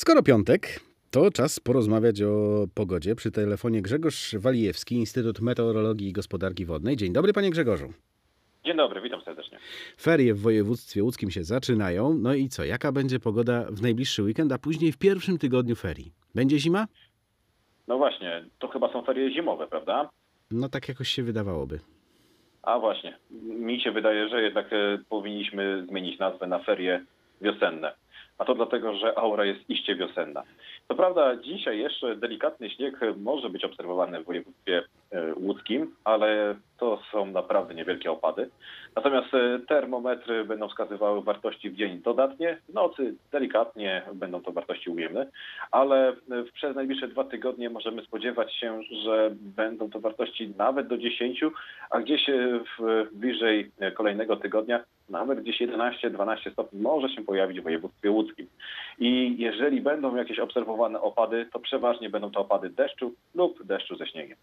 Skoro piątek, to czas porozmawiać o pogodzie. Przy telefonie Grzegorz Walijewski, Instytut Meteorologii i Gospodarki Wodnej. Dzień dobry, panie Grzegorzu. Dzień dobry, witam serdecznie. Ferie w województwie łódzkim się zaczynają. No i co? Jaka będzie pogoda w najbliższy weekend, a później w pierwszym tygodniu ferii? Będzie zima? No właśnie, to chyba są ferie zimowe, prawda? No tak jakoś się wydawałoby. A właśnie, mi się wydaje, że jednak powinniśmy zmienić nazwę na ferie wiosenne. A to dlatego, że aura jest iście wiosenna. Co prawda dzisiaj jeszcze delikatny śnieg może być obserwowany w województwie łódzkim, ale to są naprawdę niewielkie opady. Natomiast termometry będą wskazywały wartości w dzień dodatnie, w nocy delikatnie będą to wartości ujemne, ale przez najbliższe 2 tygodnie możemy spodziewać się, że będą to wartości nawet do 10, a gdzieś bliżej kolejnego tygodnia nawet gdzieś 11-12 stopni może się pojawić w województwie łódzkim. I jeżeli będą jakieś obserwowane opady, to przeważnie będą to opady deszczu lub deszczu ze śniegiem.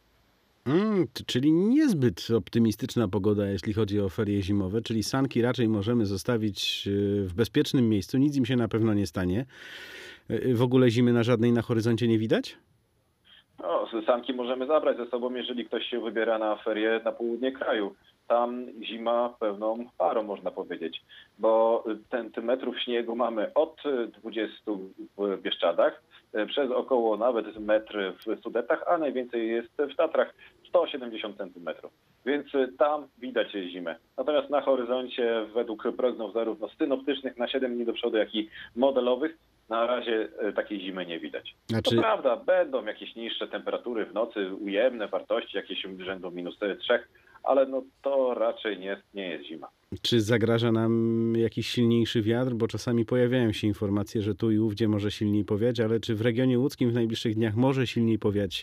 Czyli niezbyt optymistyczna pogoda, jeśli chodzi o ferie zimowe, czyli sanki raczej możemy zostawić w bezpiecznym miejscu, nic im się na pewno nie stanie. W ogóle zimy na żadnej na horyzoncie nie widać? No, sanki możemy zabrać ze sobą, jeżeli ktoś się wybiera na ferie na południe kraju. Tam zima pełną parą, można powiedzieć, bo centymetrów śniegu mamy od 20 w Bieszczadach, przez około nawet metr w Sudetach, a najwięcej jest w Tatrach, 170 centymetrów. Więc tam widać zimę. Natomiast na horyzoncie według prognoz zarówno synoptycznych na 7 dni do przodu, jak i modelowych na razie takiej zimy nie widać. To prawda, będą jakieś niższe temperatury w nocy, ujemne wartości, jakieś rzędu -3, ale no to raczej nie jest zima. Czy zagraża nam jakiś silniejszy wiatr? Bo czasami pojawiają się informacje, że tu i ówdzie może silniej powiać, ale czy w regionie łódzkim w najbliższych dniach może silniej powiać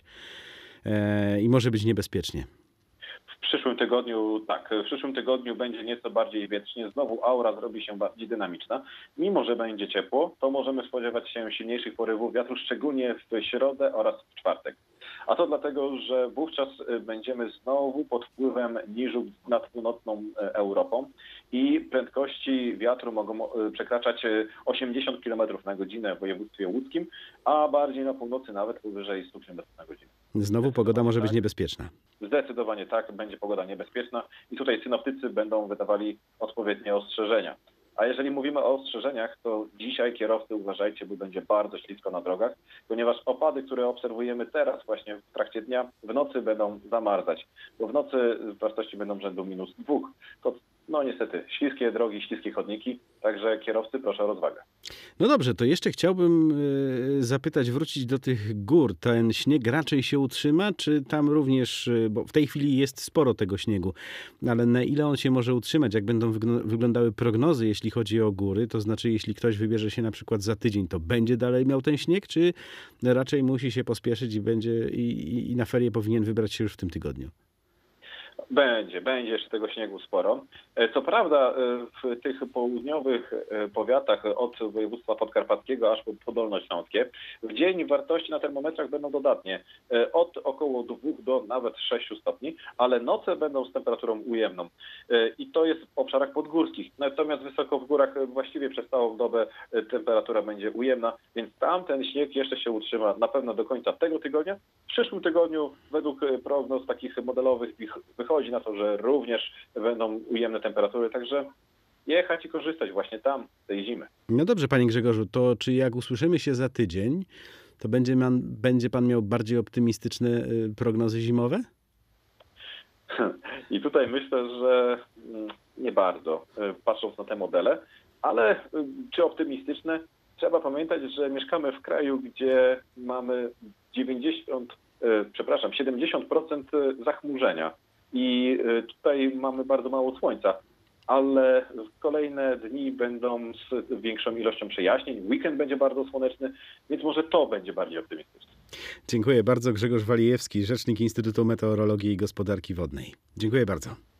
i może być niebezpiecznie? W przyszłym tygodniu, tak, w przyszłym tygodniu będzie nieco bardziej wietrznie. Znowu aura zrobi się bardziej dynamiczna. Mimo że będzie ciepło, to możemy spodziewać się silniejszych porywów wiatru, szczególnie w środę oraz w czwartek. A to dlatego, że wówczas będziemy znowu pod wpływem niżu nad północną Europą i prędkości wiatru mogą przekraczać 80 km na godzinę w województwie łódzkim, a bardziej na północy nawet powyżej 100 km na godzinę. Znowu pogoda może być niebezpieczna. Zdecydowanie tak, będzie pogoda niebezpieczna i tutaj synoptycy będą wydawali odpowiednie ostrzeżenia. A jeżeli mówimy o ostrzeżeniach, to dzisiaj kierowcy uważajcie, bo będzie bardzo ślisko na drogach, ponieważ opady, które obserwujemy teraz właśnie w trakcie dnia, w nocy będą zamarzać, bo w nocy wartości będą rzędu -2. To no niestety śliskie drogi, śliskie chodniki, także kierowcy proszę o rozwagę. No dobrze, to jeszcze chciałbym zapytać, wrócić do tych gór. Ten śnieg raczej się utrzyma, czy tam również, bo w tej chwili jest sporo tego śniegu, ale na ile on się może utrzymać, jak będą wyglądały prognozy, jeśli chodzi o góry, to znaczy jeśli ktoś wybierze się na przykład za tydzień, to będzie dalej miał ten śnieg, czy raczej musi się pospieszyć i na ferie powinien wybrać się już w tym tygodniu? Będzie jeszcze tego śniegu sporo. Co prawda w tych południowych powiatach od województwa podkarpackiego aż po Dolnośląskie w dzień wartości na termometrach będą dodatnie od około 2 do nawet 6 stopni, ale noce będą z temperaturą ujemną. I to jest w obszarach podgórskich. Natomiast wysoko w górach właściwie przez całą dobę temperatura będzie ujemna, więc tam ten śnieg jeszcze się utrzyma na pewno do końca tego tygodnia. W przyszłym tygodniu według prognoz takich modelowych wychodzi na to, że również będą ujemne temperatury, także jechać i korzystać właśnie tam z tej zimy. No dobrze, panie Grzegorzu, to czy jak usłyszymy się za tydzień, to będzie pan miał bardziej optymistyczne prognozy zimowe? I tutaj myślę, że nie bardzo, patrząc na te modele, ale czy optymistyczne? Trzeba pamiętać, że mieszkamy w kraju, gdzie mamy 70% zachmurzenia. I tutaj mamy bardzo mało słońca, ale kolejne dni będą z większą ilością przejaśnień. Weekend będzie bardzo słoneczny, więc może to będzie bardziej optymistyczne. Dziękuję bardzo. Grzegorz Walijewski, rzecznik Instytutu Meteorologii i Gospodarki Wodnej. Dziękuję bardzo.